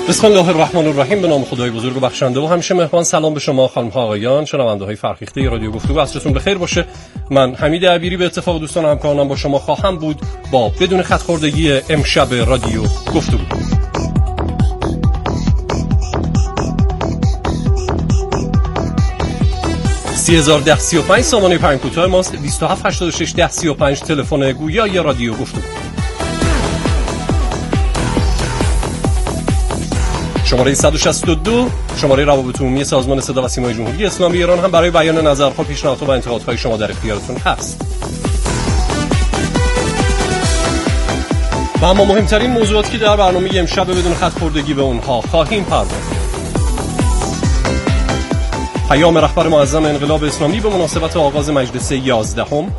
بسم الله الرحمن الرحیم. به نام خدای بزرگ و بخشنده و همیشه مهربان. سلام به شما خانم ها آقایان، شنونده‌های فرخیخته رادیو گفتگو. عصرتون بخیر باشه. من حمید عبیری به اتفاق دوستان و همکارانم با شما خواهم بود با بدون خط خوردگی امشب رادیو گفتگو. (301035) سامانه پیام کوتاه ماست. 27861035 تلفن گویای رادیو گفتگو. شماره 162 شماره روابط عمومی سازمان صدا و سیمای جمهوری اسلامی ایران هم برای بیان نظرها، پیشنهادها و انتقادهای شما در اختیارتون هست. و اما مهمترین موضوعاتی که در برنامه امشب بدون خط خوردگی به اونها خواهیم پرداخت. پیام رهبر معظم انقلاب اسلامی به مناسبت آغاز مجلس 11ام.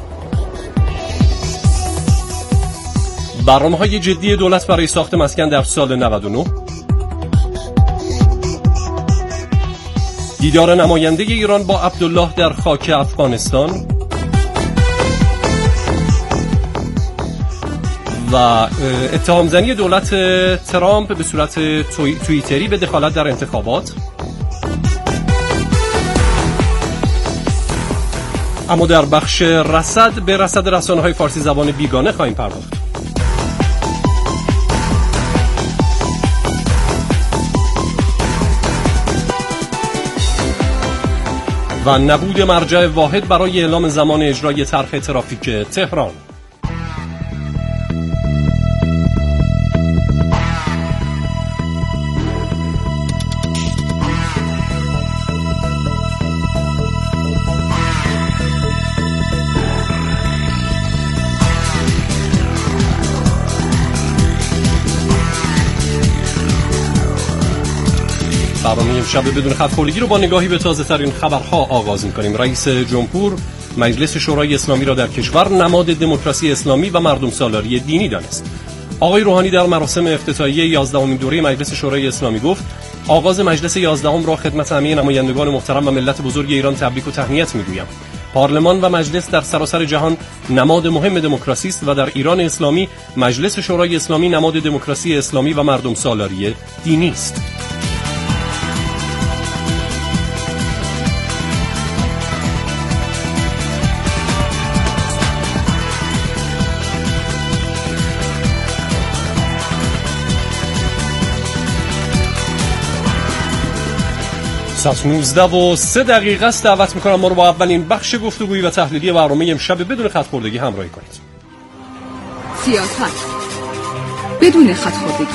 برنامه‌های جدی دولت برای ساخت مسکن در سال 99. دیدار نماینده ایران با عبدالله در خاک افغانستان و اتهام زنی دولت ترامپ به صورت توییتری به دخالت در انتخابات. اما در بخش رصد به رصد رسانه‌های فارسی زبان بیگانه خواهیم پرداخت. و نبود مرجع واحد برای اعلام زمان اجرای طرح ترافیک تهران. برنامه امشب بدون خط خوردگی رو با نگاهی به تازه ترین خبرها آغاز می‌کنیم. رئیس جمهور مجلس شورای اسلامی را در کشور نماد دموکراسی اسلامی و مردم سالاری دینی دانست. آقای روحانی در مراسم افتتاحیه 11مین دوره مجلس شورای اسلامی گفت: آغاز مجلس 11ام را خدمت همه نمایندگان محترم و ملت بزرگ ایران تبریک و تهنیت می‌گویم. پارلمان و مجلس در سراسر جهان نماد مهم دموکراسی است و در ایران اسلامی مجلس شورای اسلامی نماد دموکراسی اسلامی و مردم سالاری دینی است. ساعت 19:03 است. دعوت میکنم ما رو با اولین بخش گفتگویی و تحلیلی برنامه امشب بدون خط خوردگی همراهی کنید. سیاست بدون خط خوردگی.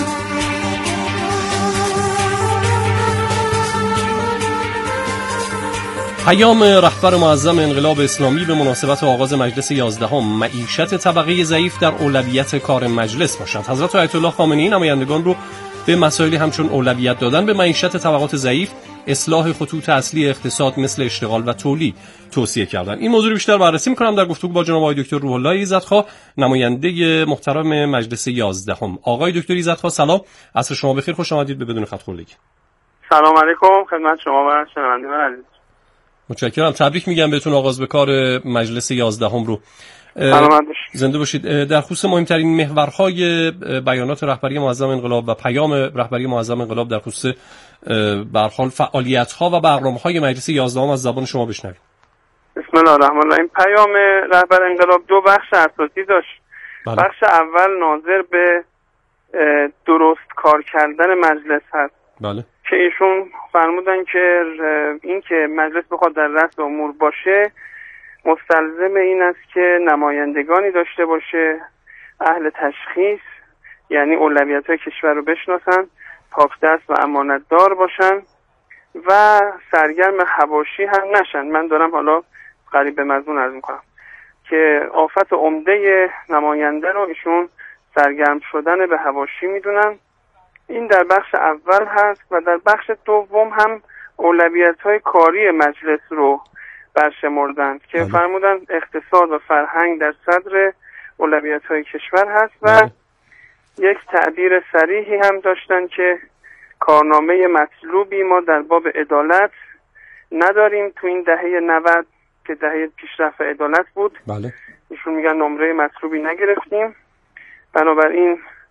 پیام رهبر معظم انقلاب اسلامی به مناسبت آغاز مجلس 11ام: معیشت طبقه ضعیف در اولویت کار مجلس باشد. حضرت آیت الله خامنه‌ای نمایندگان رو به مسائلی همچون اولویت دادن به معیشت طبقات ضعیف، اصلاح خطوط اصلی اقتصاد مثل اشتغال و تولید توصیه کردن. این موضوع رو بیشتر بررسی می‌کنم در گفتگو با جناب آقای دکتر روح الله ایزدخواه، نماینده محترم مجلس 11ام. آقای دکتر ایزدخواه سلام، عصر شما بخیر، خوش آمدید به بدون خط خوردگی. سلام علیکم خدمت شما و شنوندگان عزیز. متشکرم. تبریک میگم بهتون آغاز به کار مجلس 11ام رو. زنده باشید. در خصوص مهمترین محورهای بیانات رهبری معظم انقلاب و پیام رهبری معظم انقلاب در خصوص به هر حال فعالیت‌ها و برنامه‌های مجلس 11ام از زبان شما بشنویم. بسم الله الرحمن الرحیم. پیام رهبر انقلاب دو بخش اساسی داشت. بله. بخش اول ناظر به درست کار کردن مجلس هست. بله. که ایشون فرمودن که این که مجلس بخواد در رأس امور باشه مستلزم این است که نمایندگانی داشته باشه اهل تشخیص، یعنی اولویت‌های کشور رو بشناسن، پاکدست و امانتدار باشن و سرگرم حواشی هم نشن. من دارم حالا قریب به مضمون عرض می‌کنم که آفت عمده نماینده رو ایشون سرگرم شدن به حواشی میدونن. این در بخش اول هست و در بخش دوم هم اولویت‌های کاری مجلس رو برشمردند که فرمودند اقتصاد و فرهنگ در صدر اولویت‌های کشور هست و یک تعبیر صریحی هم داشتن که کارنامه مطلوبی ما در باب عدالت نداریم تو این دهه 90 که دهه پیشرفت عدالت بود. بله. ایشون میگن نمره مطلوبی نگرفتیم، بنابراین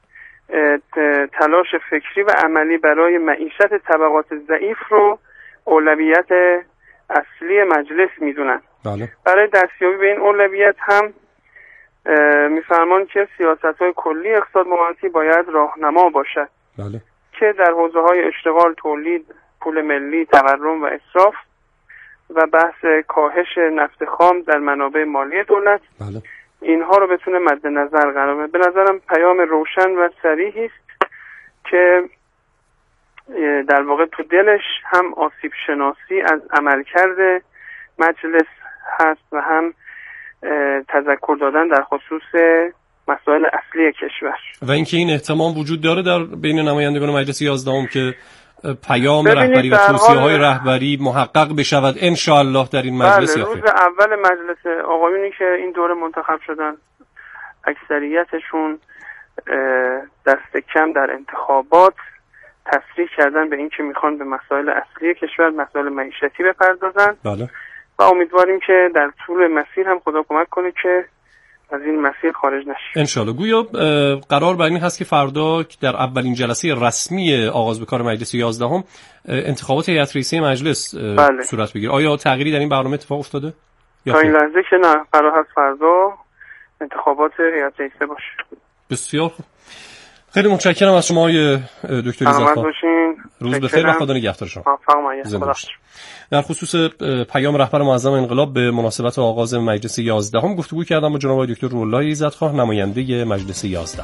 تلاش فکری و عملی برای معیشت طبقات ضعیف رو اولویت اصلی مجلس میدونن. بله. برای دستیابی به این اولویت هم میفرمان که سیاست‌های کلی اقتصاد مقاومتی باید راهنما باشد. بله. که در حوزه‌های اشتغال، تولید، پول ملی، تورم و اسراف و بحث کاهش نفت خام در منابع مالی دولت، بله. اینها رو بتونه مد نظر قرار بده. به نظرم پیام روشن و صریحی است که در واقع تو دلش هم آسیب شناسی از عملکرد مجلس هست و هم تذکر دادن در خصوص مسائل اصلی کشور. و اینکه این احتمال وجود داره در بین نمایندگان مجلس 11 که پیام رهبری و توصیه‌های رهبری محقق بشود ان شاء الله در این مجلس. بله، روز اول مجلس آقایونی که این دوره منتخب شدن اکثریتشون دست کم در انتخابات تصریح کردن به این که میخوان به مسائل اصلی کشور، مسائل معیشتی بپردازن. بله. و امیدواریم که در طول مسیر هم خدا کمک کنه که از این مسیر خارج نشیم انشالله. گویا قرار بر این هست که فردا در اولین جلسه رسمی آغاز به کار مجلس 11 انتخابات هیئت رئیسه مجلس صورت بگیره. آیا تغییری در این برنامه اتفاق افتاده؟ تا این لحظه که نه، قرار هست فردا انتخابات هیئت رئیسه باشه. بسیار خوب. خیلی متشکرم از شما آقای دکتر عزت‌خان. روز بخیر و خدا نگهدار شما. در خصوص پیام رهبر معظم انقلاب به مناسبت آغاز مجلس 11 گفتگو کردم با جناب آقای دکتر روح الله عزت‌خان، نماینده مجلس 11.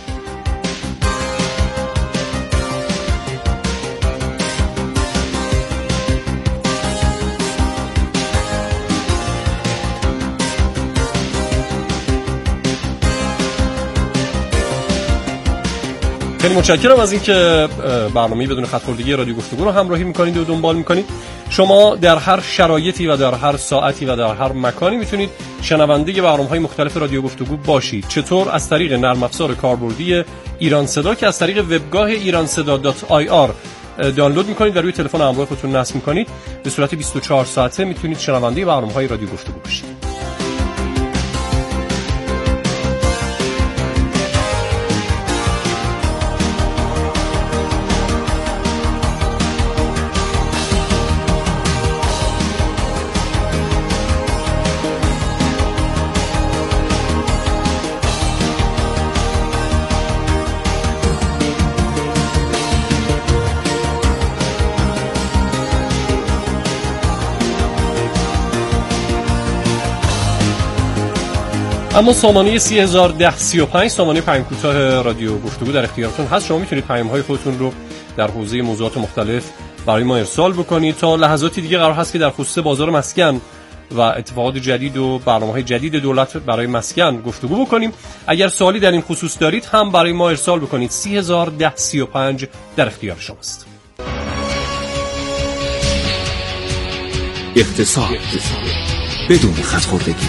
خیلی متشکرم از اینکه برنامه بدون خط خوردگی رادیو گفتگو رو همراهی میکنید و دنبال میکنید. شما در هر شرایطی و در هر ساعتی و در هر مکانی میتونید شنونده برنامه‌های مختلف رادیو گفتگو باشید. چطور؟ از طریق نرم افزار کاربردی ایران صدا که از طریق وبگاه iranseda.ir دانلود میکنید و روی تلفن همراه خودتون نصب میکنید. به صورت 24 ساعته میتونید شنونده برنامه‌های رادیو گفتگو باشید. اما سامانه 301035 سامانه پیام کوتاه رادیو گفتگو در اختیارتون هست. شما میتونید پیام‌های خودتون رو در حوزه موضوعات مختلف برای ما ارسال بکنید. تا لحظاتی دیگه قرار هست که در خصوص بازار مسکن و اتفاقات جدید و برنامه‌های جدید دولت برای مسکن گفتگو بکنیم. اگر سوالی در این خصوص دارید هم برای ما ارسال بکنید. 301035 در اختیار شماست. اقتصاد بدون خط خوردگی.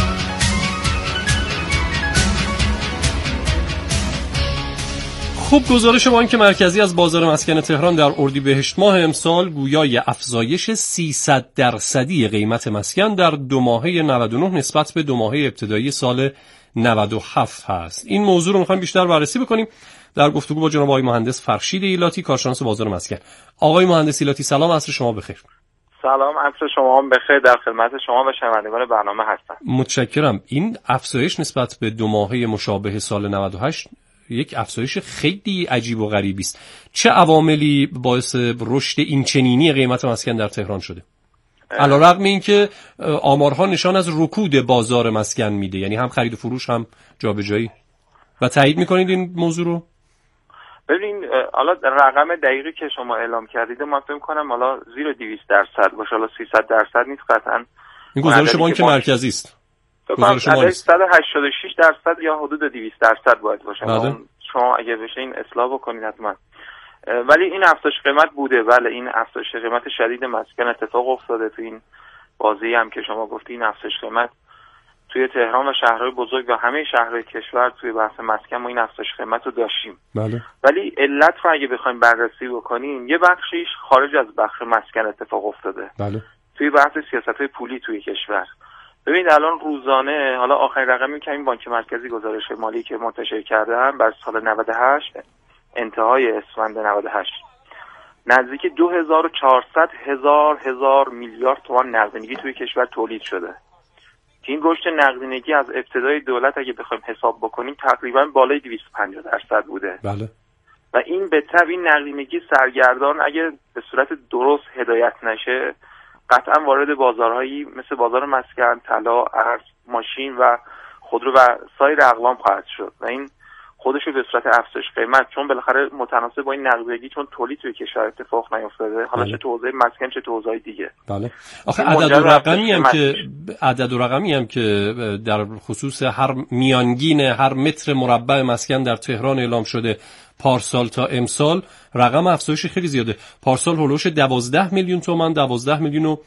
خوب، گزارش بانک مرکزی از بازار مسکن تهران در اردیبهشت ماه امسال گویای افزایش 300% قیمت مسکن در 2 ماهه 99 نسبت به 2 ماهه ابتدایی سال 97 هست. این موضوع رو می‌خوایم بیشتر بررسی بکنیم در گفتگو با جناب آقای مهندس فرشید ایلاتی، کارشناس بازار مسکن. آقای مهندس ایلاتی سلام، عصر شما بخیر. سلام، عصر شما هم بخیر. در خدمت شما و شنوندگان برنامه هستم. متشکرم. این افزایش نسبت به 2 ماهه مشابه سال 98 یک افزایش خیلی عجیب و غریبی است. چه عواملی باعث رشد این چنینی قیمت مسکن در تهران شده؟ علیرغم اینکه آمارها نشان از رکود بازار مسکن میده، یعنی هم خرید و فروش هم جابجایی. و تایید میکنید این موضوع رو؟ ببین، حالا رقم دقیقی که شما اعلام کردید من فکر می‌کنم حالا زیر 200% باشه، حالا 300% نیست قطعاً. این گزارش بانک مرکزی است. گزارش ما 186% یا حدود 200% باید باشه. شما اگه بشه این اصلاح بکنید حتما. ولی این افزایش قیمت بوده. بله، این افزایش قیمت شدید مسکن اتفاق افتاده. تو این بازی هم که شما گفتی این افزایش قیمت توی تهران و شهرهای بزرگ و همه شهرهای کشور توی بحث مسکن ما این افزایش قیمت رو داشتیم. بله. ولی علت رو اگه بخوایم بررسی بکنیم، یه بخشیش خارج از بخش مسکن اتفاق افتاده. بله. توی بحث سیاست‌های پولی توی کشور. ببینید الان روزانه، حالا آخرین رقمی که این بانک مرکزی گزارش مالی که منتشر کردن بر سال 98 انتهای اسفند 98 نزدیک 2400 هزار میلیارد تومان نقدینگی توی کشور تولید شده. این رشد نقدینگی از ابتدای دولت اگه بخوایم حساب بکنیم تقریبا بالای 250% بوده. بله. و این به تبع این نقدینگی سرگردان اگه به صورت درست هدایت نشه قطعا وارد بازارهایی مثل بازار مسکن، طلا، ارز، ماشین و خودرو و سایر اقلام خواهد شد و این خودشو به صورت افزایش قیمت، چون بالاخره متناسب با این نقدینگی، چون تولید توی کشور اتفاق نیفتاده، حالا چه تو حوزه مسکن چه تو حوزه‌های دیگه. بله. آخه عدد و رقمی هم که در خصوص هر میانگین هر متر مربع مسکن در تهران اعلام شده پارسال تا امسال رقم افزایش خیلی زیاده. پارسال هولوش 12 میلیون تومان، 12 میلیون و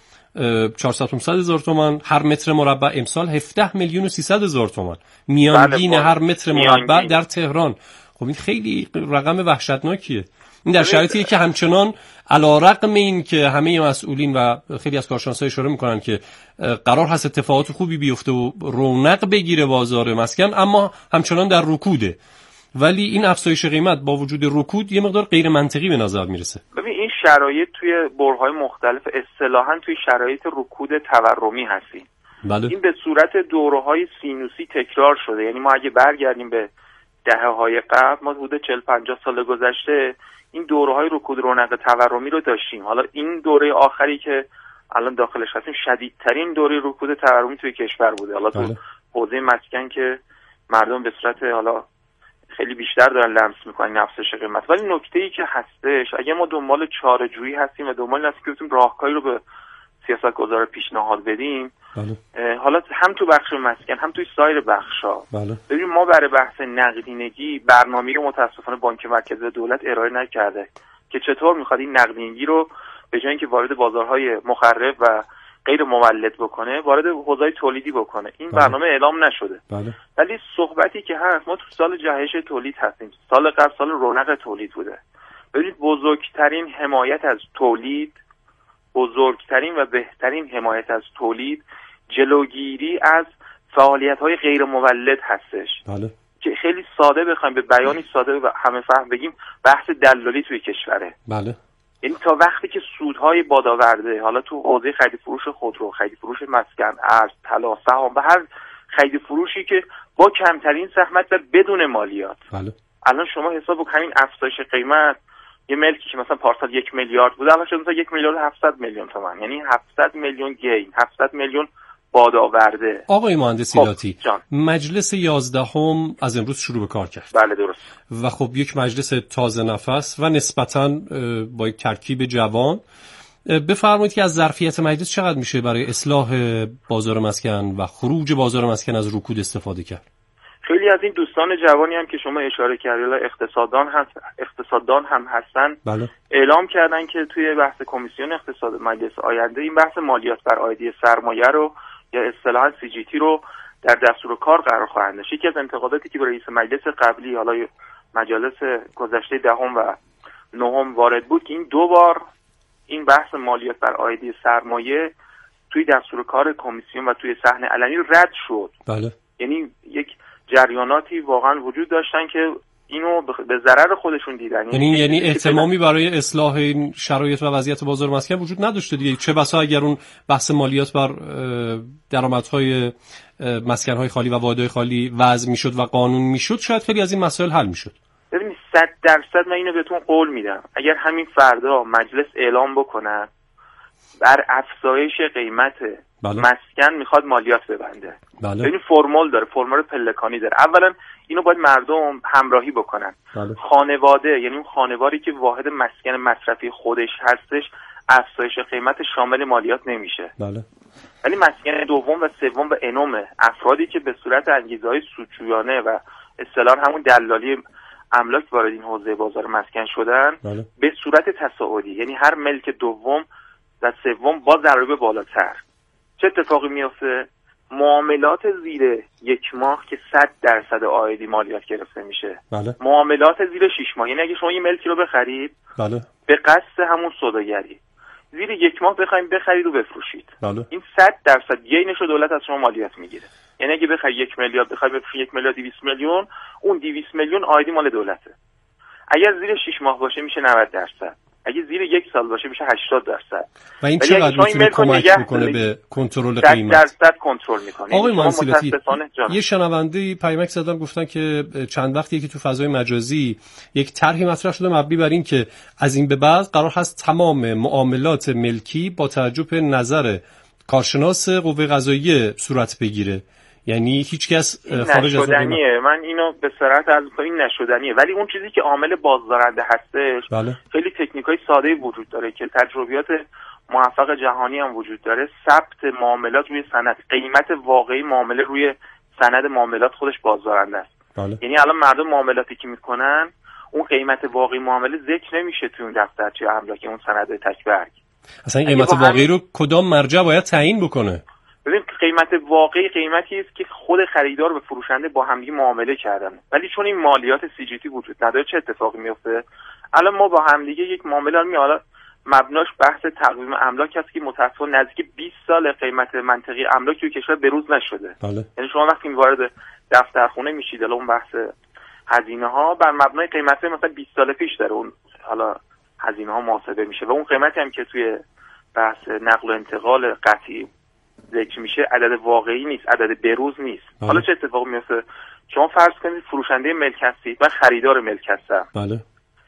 400 هزار تومان هر متر مربع، امسال 17 میلیون و 300 هزار تومان میانگین هر متر مربع در تهران. خب این خیلی رقم وحشتناکیه. این در شرایطیه که همچنان علیرغم این که همه مسئولین و خیلی از کارشناسا اشاره میکنن که قرار هست اتفاقات خوبی بیفته و رونق بگیره بازار مسکن، اما همچنان در رکوده. ولی این افزایش قیمت با وجود رکود یه مقدار غیر منطقی به نظر میرسه. ببین این شرایط توی بره‌های مختلف اصطلاحاً توی شرایط رکود تورمی هستیم. بله. این به صورت دوره‌های سینوسی تکرار شده. یعنی ما اگه برگردیم به دهه‌های قبل، ما حدود 40-50 سال گذشته این دوره‌های رکود رونق تورمی رو داشتیم. حالا این دوره آخری که الان داخلش هستیم شدیدترین دوره رکود تورمی توی کشور بوده. حالا تو حوزه مسکن که مردم به صورت حالا خیلی بیشتر دارن لمس میکنن افزایش قیمت. ولی نکته‌ای که هستش، اگه ما دنبال چاره‌جویی هستیم و دنبال این هستیم که بتونیم راهکاری رو به سیاستگزار پیشنهاد بدیم، حالا هم تو بخش مسکن هم توی سایر بخش‌ها، ببینیم ما برای بحث نقدینگی برنامه‌ای رو متاسفانه بانک مرکزی دولت ارائه نکرده که چطور میخواد این نقدینگی رو به جای اینکه وارد بازارهای مخرب و غیر مولد بکنه وارد حوزه‌های تولیدی بکنه. این برنامه اعلام نشده. ولی صحبتی که هست، ما تو سال جهش تولید هستیم. سال قبل سال رونق تولید بوده. ببینید بزرگترین حمایت از تولید، بزرگترین و بهترین حمایت از تولید جلوگیری از فعالیت‌های غیر مولد هستش. که خیلی ساده بخوایم به بیانی ساده و همه فهم بگیم بحث دلالی توی کشوره. یعنی تا وقتی که سودهای بادآورده، حالا تو حوزه خرید فروش خودرو، خرید فروش مسکن، ارز، طلا، سهام و هر خرید فروشی که با کمترین زحمت و بدون مالیات، الان شما حساب کنید همین افزایش قیمت، یه ملکی که مثلا پارسال 1 میلیارد بود الان شده مثلا 1 میلیارد 700 میلیون تومان، یعنی 700 میلیون گین، 700 میلیون بادآورده. آقای مهندس ایلاتی، مجلس 11 از امروز شروع به کار کرد. بله درست. و خب یک مجلس تازه نفس و نسبتاً با یک ترکیب جوان. بفرمایید که از ظرفیت مجلس چقدر میشه برای اصلاح بازار مسکن و خروج بازار مسکن از رکود استفاده کرد؟ خیلی از این دوستان جوانی هم که شما اشاره کردید اقتصاددان هم هستن، اعلام کردن که توی بحث کمیسیون اقتصاد مجلس آینده این بحث مالیات بر عایدی سرمایه رو یا اصطلاحاً CGT رو در دستور کار قرار خواهند داشت. یکی از انتقاداتی که به رئیس مجلس قبلی، حالا مجالس گذشته 10 و 9 وارد بود که این 2 بار این بحث مالیات بر عایدی سرمایه توی دستور کار کمیسیون و توی صحنه علنی رد شد. یعنی یک جریاناتی واقعا وجود داشتن که اینو به ضرر خودشون دیدن. یعنی اهتمامی برای اصلاح این شرایط و وضعیت بازار مسکن وجود نداشته دیگه. چه بسا اگر اون بحث مالیات بر درآمدهای مسکن‌های خالی و واحدهای خالی وضع میشد و قانون میشد، شاید خیلی از این مسائل حل میشد. ببینید 100% من اینو بهتون قول میدم، اگر همین فردا مجلس اعلام بکنه بر افزایش قیمت مسکن میخواد مالیات ببنده، ببینید فرمول داره، فرمول پلکانی داره. اولا اینو باید مردم همراهی بکنن. خانواده، یعنی اون خانواری که واحد مسکن مصرفی خودش هستش، افزایش قیمت شامل مالیات نمیشه. ولی مسکن دوم و سوم و انوم افرادی که به صورت انگیزه‌های سودجویانه و اصطلاحاً همون دلالی املاک وارد این حوزه بازار مسکن شدن، به صورت تصاعدی، یعنی هر ملک دوم و سوم با ضرایب بالاتر چه اتفاقی میفته؟ معاملات زیر 1 ماه که 100% عایدی مالیات گرفته میشه. معاملات زیر 6 ماه، یعنی اگه شما یه ملکی رو بخرید به قصد همون سوداگری زیر 1 ماه بخواید بخرید و بفروشید. بله. این 100% گینش رو دولت از شما مالیات میگیره. یعنی اگه بخوای 1 میلیارد بخوای بفروشی 1 میلیارد 200 میلیون، اون 200 میلیون آیدی مال دولته. اگر زیر 6 ماه باشه میشه 90%. اگه زیر 1 سال باشه میشه 80%. و این چقدر میتونه کمک بکنه به کنترل قیمت؟ 100% کنترل میکنه. آقای منصیرتی، یه شنونده پیامک زدن گفتن که چند وقتی که تو فضای مجازی یک طرحی مطرح شده مبنی بر این که از این به بعد قرار هست تمام معاملات ملکی با توجه به نظر کارشناس قوه قضاییه صورت بگیره. یعنی هیچ کس خارج از نشدنیه. من اینو به صراحت عرض می‌کنم، این نشدنیه. ولی اون چیزی که عامل بازدارنده هستش، بله. خیلی تکنیکای ساده وجود داره که تجربیات موفق جهانی هم وجود داره. ثبت معاملات روی سند، قیمت واقعی معامله روی سند معاملات خودش بازدارنده است. بله. یعنی الان مردم معاملاتی که میکنن اون قیمت واقعی معامله ذکر نمیشه توی اون دفترچه املاک، اون سند تک‌برگ. اصلا قیمت واقعی رو کدام مرجع باید تعیین بکنه؟ ببین، قیمت واقعی قیمتی است که خود خریدار و فروشنده با همدیگه معامله کردن. ولی چون این مالیات CGT وجود نداره چه اتفاقی میفته؟ الان ما با همدیگه یک معامله میاد، مبناش بحث تقویم املاک است که متأسفانه نزدیک 20 سال قیمت منطقی املاک توی کشور بروز نشده. بله. یعنی شما وقتی وارد دفترخونه میشید، اون بحث هزینه ها بر مبنای قیمت مثلا 20 سال پیش داره اون حالا هزینه ها محاسبه میشه و اون قیمتی هم که توی بحث نقل و انتقال قطعی ذکر میشه عدد واقعی نیست، عدد بروز نیست. حالا چه اتفاقی میفته؟ شما فرض کنید فروشنده ملک هستید و خریدار ملک هستم. بله.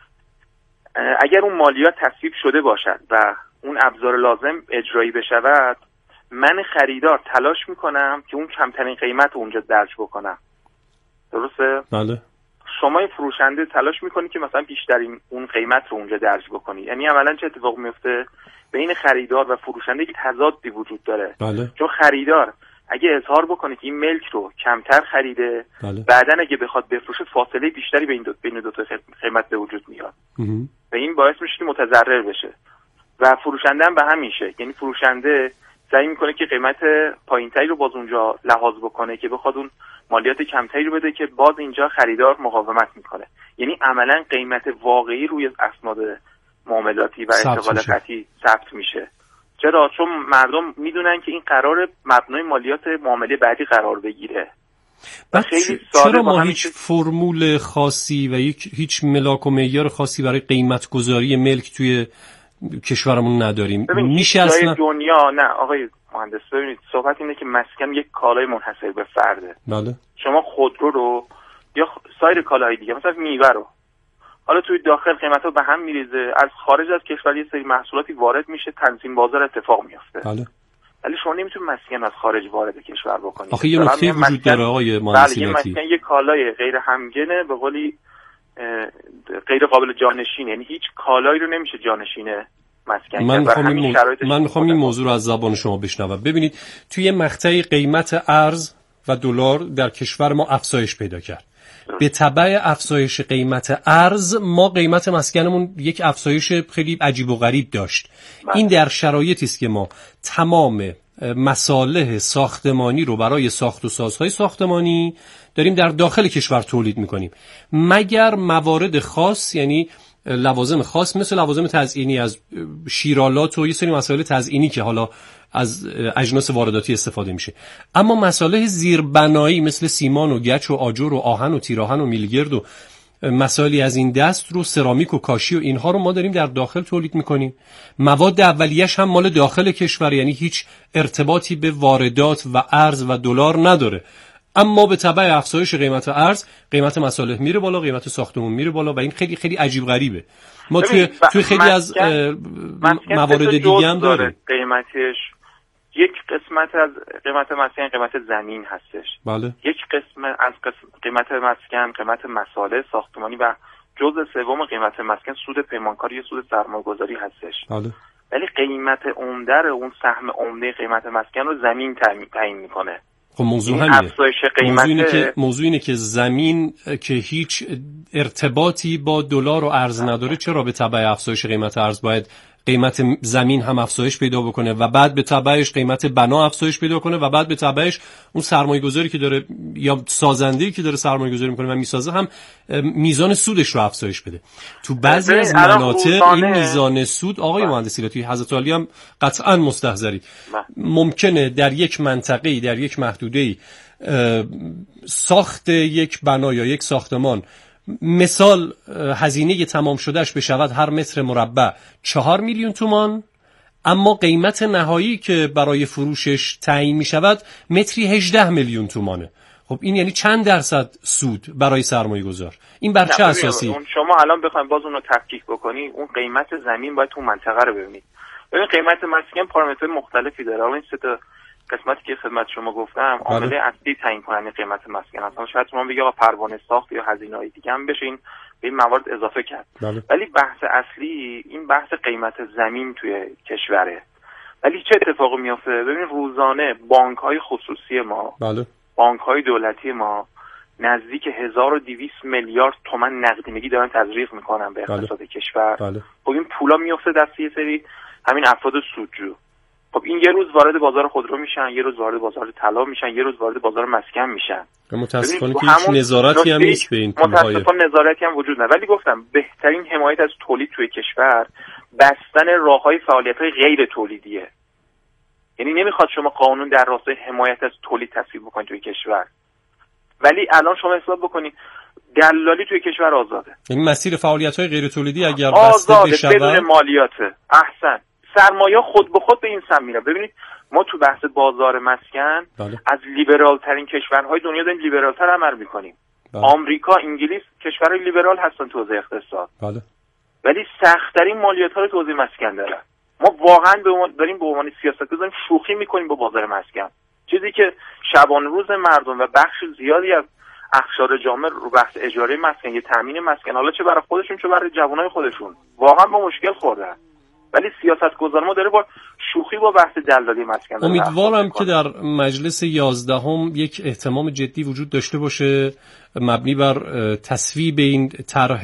اگر اون مالیات تصویب شده باشد و اون ابزار لازم اجرایی بشود، من خریدار تلاش میکنم که اون کمترین قیمت رو اونجا درج بکنم. درسته؟ بله. شما فروشنده تلاش میکنی که مثلا بیشترین اون قیمت رو اونجا درج بکنی. یعنی عملا چه اتفاقی میفته؟ بین خریدار و فروشنده یک تضادی وجود داره. بله. چون خریدار اگه اظهار بکنه که این ملک رو کمتر خریده، بله. بعدن اگه بخواد بفروشه فاصله بیشتری بین دو تا قیمت به وجود میاد و این باعث میشه که متضرر بشه و فروشنده هم به همین شکل. یعنی فروشنده سعی میکنه که قیمت پایینتری رو باز اونجا لحاظ بکنه که بخواد اون مالیات کمتری رو بده که باز اینجا خریدار مقاومت میکنه. یعنی عملا قیمت واقعی روی اسناد معاملاتی و انتقال قطعی ثبت میشه. چرا؟ چون مردم میدونن که این قرار مبنای مالیات معامله بعدی قرار بگیره. خیلی چرا ما هیچ فرمول خاصی و هیچ ملاک و معیار خاصی برای قیمت گذاری ملک توی کشورمون نداریم؟ میشه اصلا دنیا نه آقای مهندس. ببینید، صحبت اینه که مسکن یک کالای منحصر به فرده. بله. شما خودرو رو یا سایر کالاهای دیگه مثلا میوه رو، حالا توی داخل قیمتا به هم میریزه، از خارج از کشور یه سری محصولاتی وارد میشه، تنظیم بازار اتفاق میفته. بله. ولی شما نمیتونید مسکن از خارج وارد کشور بکنید. آخه یه نکته وجود داره آقای منصیرتی. مسکن یه کالای غیر همگنه، به قولی غیر قابل جانشین. یعنی هیچ کالایی رو نمیشه جانشین مسکن. من میخوام این موضوع رو از زبان شما بشنوم. ببینید، توی مقطع قیمت ارز و دلار در کشور ما افزایش پیدا کرد. به تبع افزایش قیمت ارز ما قیمت مسکنمون یک افزایش خیلی عجیب و غریب داشت. این در شرایطی است که ما تمام مصالح ساختمانی رو برای ساخت و سازهای ساختمانی داریم در داخل کشور تولید میکنیم، مگر موارد خاص، یعنی لوازم خاص مثل لوازم تزئینی از شیرالات و یه سری مسائل تزئینی که حالا از اجناس وارداتی استفاده میشه. اما مسائل زیربنایی مثل سیمان و گچ و آجر و آهن و تیراهن و میلگرد و مسائلی از این دست رو، سرامیک و کاشی و اینها رو ما داریم در داخل تولید میکنیم. مواد اولیه‌اش هم مال داخل کشور، یعنی هیچ ارتباطی به واردات و ارز و دلار نداره. اما به تبع افزایش قیمت ارز قیمت مصالح میره بالا، قیمت ساختمون میره بالا و این خیلی خیلی عجیب غریبه. ما توی خیلی از موارد دیگه هم داریم. قیمتش یک قسمت از قیمت مسکن قیمت زمین هستش. بله. یک قسمت از قیمت مسکن قیمت مصالح ساختمانی و جزء سوم قیمت مسکن سود پیمانکاری یا سود سرمایه‌گذاری هستش. بله. ولی قیمت عمده رو، اون سهم عمده قیمت مسکن رو زمین تعیین میکنه. خب موضوع همینه. موضوع اینه که زمین که هیچ ارتباطی با دلار و ارز نداره، چرا به تبع افزایش قیمت ارز باید قیمت زمین هم افزایش پیدا بکنه و بعد به تبعش قیمت بنا افزایش پیدا کنه و بعد به تبعش اون سرمایه‌گذاری که داره یا سازنده‌ای که داره سرمایه‌گذاری میکنه و میسازه هم میزان سودش رو افزایش بده. تو بعضی از مناطق این میزان سود آقای مهندس ایلاتی، حضرت عالی هم قطعاً مستحضری، ممکنه در یک منطقه‌ای، در یک محدوده‌ای ساخت یک بنا یا یک ساختمان مثال هزینه تمام شدهش بشود هر متر مربع 4 میلیون تومان، اما قیمت نهایی که برای فروشش تعیین می شود متری 18 میلیون تومانه. خب این یعنی چند درصد سود برای سرمایه گذار؟ این بر چه اساسی؟ شما الان بخواید باز اون رو تفکیک بکنی، اون قیمت زمین باید تو منطقه رو ببینید. ببین قیمت مسکن پارامترهای مختلفی داره. الان این سه تا قسمتی که خدمت شما گفتم عامل اصلی تعیین کننده قیمت مسکن هستن. شاید شما بگید آقا پروانه ساخت یا هزینه‌های دیگه هم بشه این به این موارد اضافه کرد. ولی بحث اصلی این بحث قیمت زمین توی کشوره. ولی چه اتفاقی میافته؟ ببین روزانه بانک‌های خصوصی ما، بانک‌های دولتی ما نزدیک 1200 میلیارد تومان نقدینگی دارن تزریق میکنن به اقتصاد کشور. خب این پولا میفته دست یه سری همین افراد سودجو. خب این یه روز وارد بازار خودرو میشن، یه روز وارد بازار طلا میشن، یه روز وارد بازار مسکن میشن. متاسفانه که هیچ نظارتی هم نیست به این پول‌های. متاسفانه نظارتی هم وجود نداره. ولی گفتم بهترین حمایت از تولید توی کشور بستن راههای فعالیت‌های غیر تولیدیه. یعنی نمیخواد شما قانون در راستای حمایت از تولید تصویب بکنید توی کشور. ولی الان شما حساب بکنید دلالی توی کشور آزاده. یعنی مسیر فعالیت‌های غیر تولیدی اگر بسته بشه بدون مالیات، احسن سرمایه خود به خود به این سمت میره. ببینید ما تو بحث بازار مسکن از لیبرال ترین کشورهای دنیا داریم لیبرال تر عمل میکنیم. آمریکا، انگلیس کشورهای لیبرال هستن تو حوزه اقتصاد. ولی سخت ترین مالیات ها رو تو حوزه مسکن دارن. ما واقعا داریم به عنوان سیاستگزار شوخی میکنیم با بازار مسکن. چیزی که شبانه روز مردم و بخش زیادی از اقشار جامعه رو بحث اجاره مسکن یا تامین مسکن، حالا چه برای خودشون چه برای جوانای خودشون، واقعا با مشکل خوردن. ولی سیاستگزار ما داره با شوخی با بحث دلالی مسکن. امیدوارم که در مجلس 11 یک اهتمام جدی وجود داشته باشه مبنی بر تصویب این طرح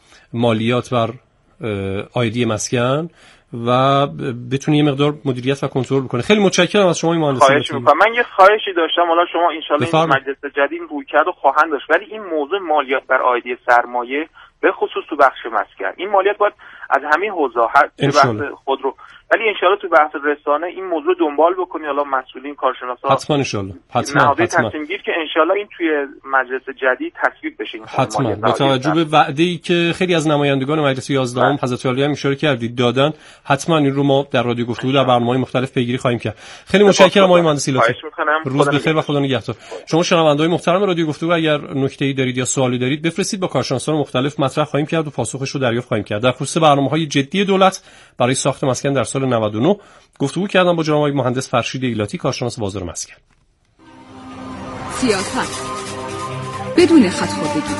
مالیات بر عایدی مسکن و بتونه یه مقدار مدیریت و کنترل بکنه. خیلی متشکرم از شما این مهندس. خواهش می‌کنم. من یه خواهشی داشتم، حالا شما ان شاءالله این مجلس جدید رویکرد خواهند داشت، ولی این موضوع مالیات بر عایدی سرمایه به خصوص تو بخش مسکن این مالیات باید از همین حوزه‌ها بحث خودرو، ولی ان شاءالله تو بحث رسانه این موضوع دنبال بکنی، حالا مسئولین کارشناسا حتما ان شاءالله حتما تصمیم گیر که ان شاءالله این توی مجلس جدید تصویب بشه. حتما با توجه به وعده‌ای که خیلی از نمایندگان مجلس 11 حضرت عالی هم اشاره کردید دادن، حتما این رو ما در رادیو گفتگو در برنامه‌های مختلف پیگیری خواهیم کرد. خیلی متشکرم آقای مهندس ایلاتی. روز بخیر و خدا نگهدار. شما شنونده‌های محترم رادیو گفتگو اگر نکته‌ای دارید یا سوالی دارید بفرستید، با کارشناسان مختلف مطرح خواهیم کرد و پاسخش رو دریافت خواهیم کرد. در خصوص برنامه‌های جدی دولت برای ساخت مسکن در سال 99 گفتگو کردم با جناب آقای مهندس فرشید ایلاتی، کارشناس بازار مسکن. سیاست بدون خط‌خوردگی.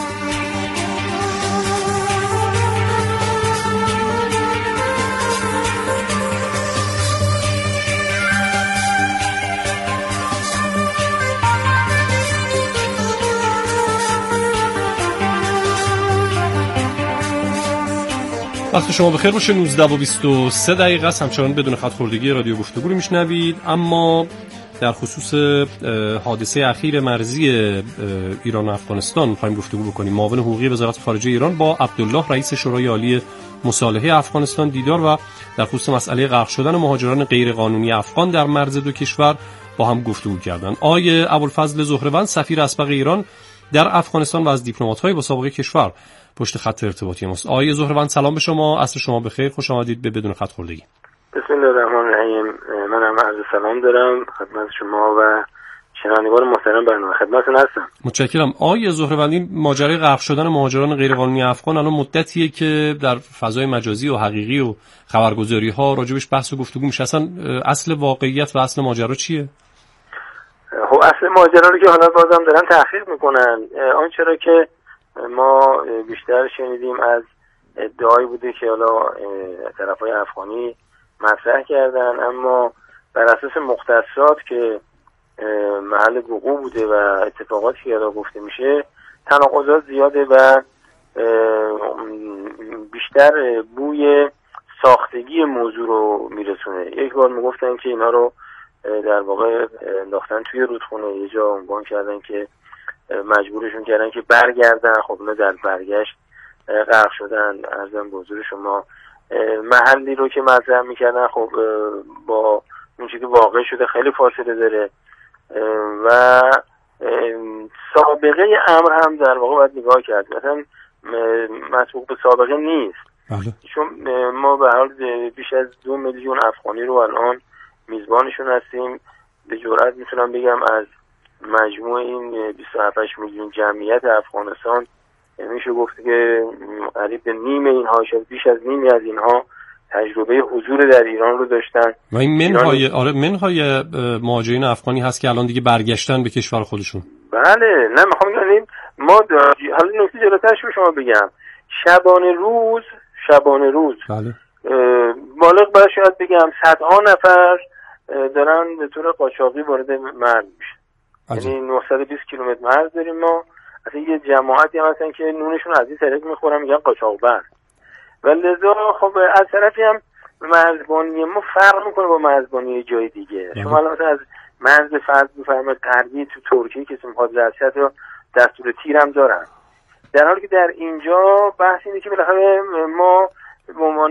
وقت شما بخیر باشه. 19:23 دقیقه است. همچنان بدون خط‌خوردگی رادیو گفتگو رو میشنوید. اما در خصوص حادثه اخیر مرزی ایران و افغانستان می‌خوایم گفتگو بکنیم. معاون حقوقی وزارت خارجه ایران با عبدالله رئیس شورای عالی مصالحه افغانستان دیدار و در خصوص مسئله غرق شدن مهاجران غیرقانونی افغان در مرز دو کشور با هم گفتگو کردند. آقای ابوالفضل زهره‌وند سفیر اسبق ایران در افغانستان و از دیپلمات‌های با سابقه کشور پشت خط ارتباطی ماست. آقای زهره‌وند سلام به شما، عصر شما بخیر، خوش آمدید به بدون خط‌خوردگی. بسم الله الرحمن الرحیم. منم عرض سلام دارم خدمت شما و شنوندگان محترم برنامه. خدمتتون هستم. متشکرم. آقای زهره‌وند این ماجرای غرق شدن مهاجران غیرقانونی افغان الان مدتیه که در فضای مجازی و حقیقی و خبرگزاری‌ها راجبش بحث و گفتگو میشه. اصل واقعیت و اصل ماجرا چیه؟ خب اصل ماجرا رو که حالا بازم دارن تحقیق میکنن. آنچه را که ما بیشتر شنیدیم از ادعایی بوده که حالا طرفای افغانی مطرح کردن، اما بر اساس مختصات که محل وقوع بوده و اتفاقاتی که حالا گفته میشه تناقضات زیاده و بیشتر بوی ساختگی موضوع رو میرسونه. یک بار میگفتن که اینا رو در واقع انداختن توی رودخونه، یه جا عنوان کردن که مجبورشون کردن که برگردن. خب اونا در برگشت غرق شدن. عرضم به حضور شما محلی رو که مطرح میکردن خب با اون چیزی که واقع شده خیلی فاصله داره و سابقه امر هم در واقع باید نگاه کرد. مثلا مسبوق به سابقه نیست. چون ما به حال بیش از 2 میلیون افغانی رو الان میزبانشون هستیم. به جرئت میتونم بگم از مجموع این 27 میلیون جمعیت افغانستان میشه گفت که قریب به نیم اینها، شاید بیش از نیمی از اینها تجربه حضور در ایران رو داشتن. و این منهای مهاجرین افغانی هست که الان دیگه برگشتن به کشور خودشون. بله، نه میخوام بگم ما حالا نکته جلوترش رو شما بگم. شبانه روز بله. بالغ بر شاید بگم صدها نفر دارن به طور قاچاقی وارد مرز میشن. یعنی 920 کیلومتر مرز داریم ما. اصلا یه جماعتی هم هستن که نونشون از این طریق میخورن، میگن قاچاقبر. و لذا خب از طرفی هم مرزبانی ما فرق میکنه با مرزبانی جای دیگه. شما الان مثلا از مرز فرض بفرمایید غربی تو ترکیه که اسمها رسیت رو دستور تیر هم دارن، در حالی که در اینجا بحث اینه که بالاخره ما به عنوان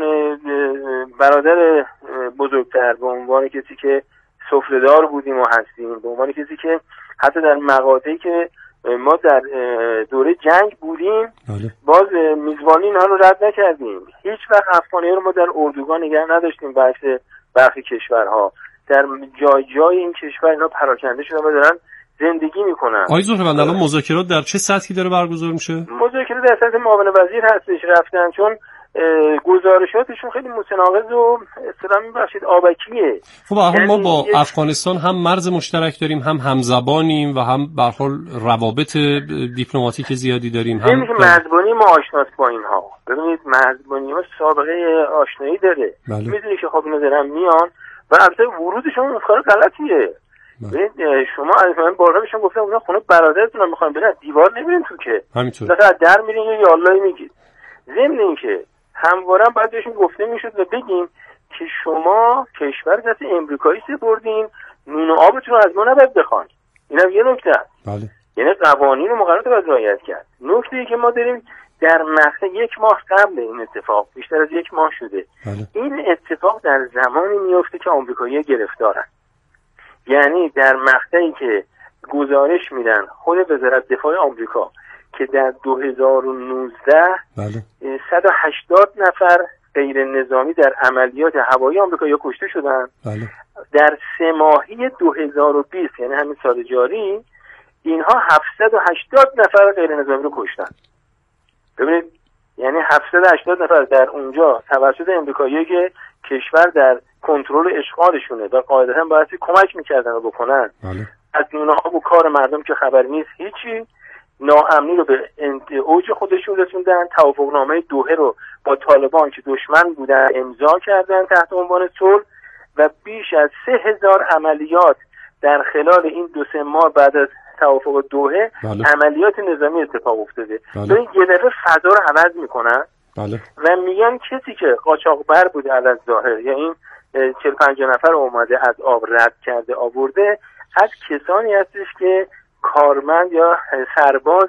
برادر بزرگتر، به عنوان کسی که سفره‌دار بودیم و هستیم، به عنوان کسی که حتی در مقاطعی که ما در دوره جنگ بودیم باز میزبانی اینها رو رد نکردیم. هیچ وقت افغانی رو ما در اردوگاه نگه نداشتیم. برخی کشورها در جای این کشور اینا پراکنده شدن و دارن زندگی میکنن. آقای زهروند، الان مذاکرات در چه سطحی داره برگزار میشه؟ مذاکرات در سطح معاون وزیر هستش رفتن، چون گزارشاتشون خیلی متناقض و اصطلاحاً میبخشید آبکیه. خب یعنی ما با افغانستان هم مرز مشترک داریم، هم همزبانیم و هم به هر حال روابط دیپلماتیک زیادی داریم. هم مرزبانی ما آشناست با اینها. ببینید مرزبانی ما سابقه آشنایی داره. میدونی که خب اینا دارن میان و البته ورودشون کار غلطیه. ببینید شما من بارها بهشون گفتم اونا خونه برادرتون میخوان برن، دیوار نمیرین تو که. همینطور. مثلا در میرین یا الله میگید. ضمن اینکه همواره باید بهشون گفته میشد و بگیم که شما کشور دست امریکایی سپردین، نون و آبتون رو از ما نباید بخواین. اینم یه نکته است. بله. یعنی قوانین و مقررات باید رعایت کرد. نکته‌ای که ما داریم در مقطع 1 ماه قبل این اتفاق، بیشتر از 1 ماه شده. بله. این اتفاق در زمانی میفته که آمریکایی‌ها گرفتارن. یعنی در مقطعی که گزارش میدن خود وزارت دفاع آمریکا که در 2019 بله. 180 نفر غیر نظامی در عملیات هوایی آمریکایی کشته شدن. بله. در 3 ماهه 2020 یعنی همین سال جاری اینها 780 نفر غیر نظامی رو کشتن. ببینید یعنی 780 نفر در اونجا توسط آمریکایی‌ها که کشور در کنترل اشغالشونه و قاعدتا باید کمک میکردن و بکنن. بله. از نونه ها و کار مردم که خبر نیست هیچی، ناامنی رو به اوج خودشون رسوندن. توافقنامه دوحه رو با طالبان که دشمن بودن امضا کردن تحت عنوان صلح و بیش از 3000 عملیات در خلال این 2-3 ماه بعد از توافق دوحه بله. عملیات نظامی اتفاق افتاده. بله. این یه دفعه فضا رو عوض میکنن. بله. و میگن کسی که قاچاقبر بوده علی الظاهر یا این 40-50 نفر اومده از آب رد کرده آورده، از کسانی هستش که کارمند یا سرباز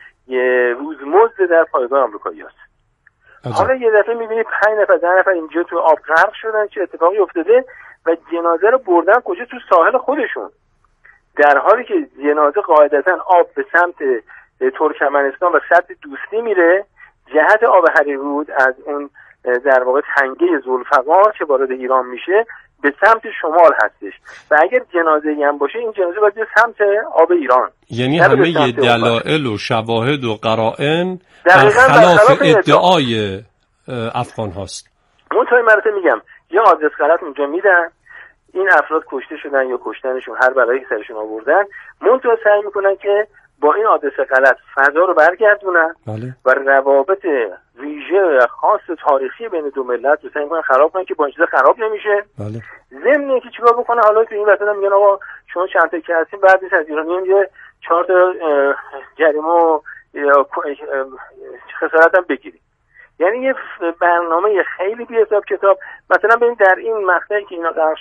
روزمزد در پایگاه آمریکایی هست. حالا یه دفعه میبینی 5 نفر 10 نفر اینجا تو آب غرق شدن، چه اتفاقی افتاده و جنازه رو بردن کجا؟ تو ساحل خودشون، در حالی که جنازه قاعدتا آب به سمت ترکمنستان و سد دوستی میره، جهت آب هریرود از اون در واقع تنگه ذوالفقار که وارد ایران میشه به سمت شمال هستش و اگر جنازه‌ای هم باشه این جنازه باید به سمت آب ایران. یعنی همه دلایل و شواهد و قرائن برخلاف ادعای افغان هاست. منتهای مرتبه میگم یه آدرس غلط اونجا میدن، این افراد کشته شدن یا کشتنشون هر بلایی سرشون آوردن، منتها سعی میکنن که با این آدرس غلط فضا رو برگردونن. بله. و روابط ویژه خاص تاریخی بین دو ملت رو سعی میکنن خراب کنن که با این چیزا خراب نمیشه. بله. ضمن اینکه چیکار بکنه حالا تو این وسط هم میگن آقا شما چند تا که هستین بعد نیست از ایرانیان یه 4 تا جریمه یا خسارت هم بگیرید. یعنی یه برنامه خیلی بی حساب کتاب. مثلا ببین در این مقطعی که اینا غرق